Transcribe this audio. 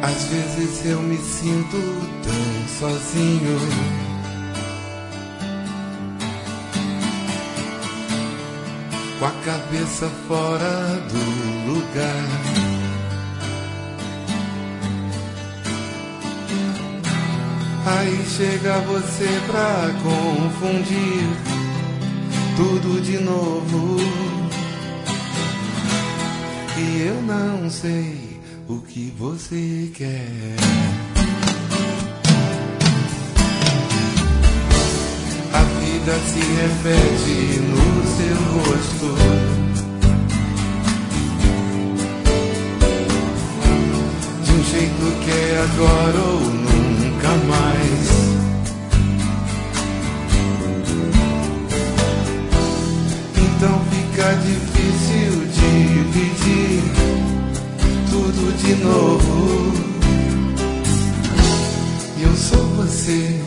Às vezes eu me sinto tão sozinho, com a cabeça fora do lugar. Aí chega você pra confundir tudo de novo, e eu não sei o que você quer. A vida se repete no seu rosto, de um jeito que é agora ou nunca mais. Então fica difícil dividir tudo de novo. E eu sou você,